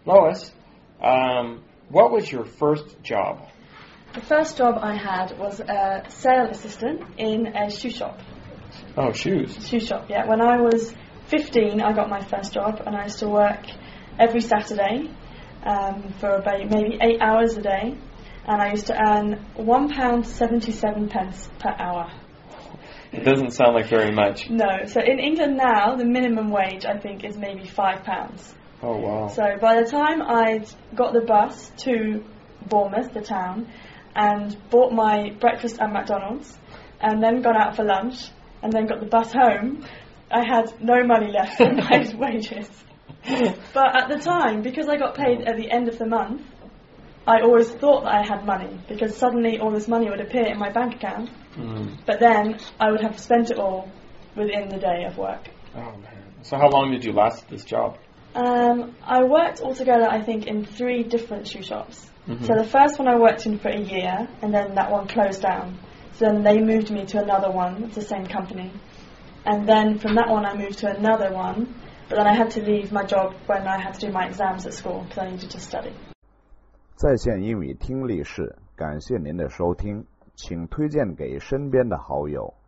Lois, what was your first job? The first job I had was a sales assistant in a shoe shop. Oh, shoes. Shoe shop, yeah. When I was 15, I got my first job, and I used to work every Saturday for about maybe 8 hours a day, and I used to earn £1.77 per hour. It doesn't sound like very much. No. So in England now, the minimum wage, I think, is maybe £5. Oh, wow. So by the time I got the bus to Bournemouth, the town, and bought my breakfast at McDonald's, and then gone out for lunch, and then got the bus home, I had no money left in my wages. But at the time, because I got paid at the end of the month, I always thought that I had money, because suddenly all this money would appear in my bank account, but then I would have spent it all within the day of work. Oh, man. So how long did you last at this job? I worked altogether, I think, in 3 different shoe shops. Mm-hmm. So the first one I worked in for a year, and then that one closed down. So then they moved me to another one, it's the same company. And then from that one I moved to another one, but then I had to leave my job when I had to do my exams at school, because I needed to study. 在线英语听力室，感谢您的收听，请推荐给身边的好友。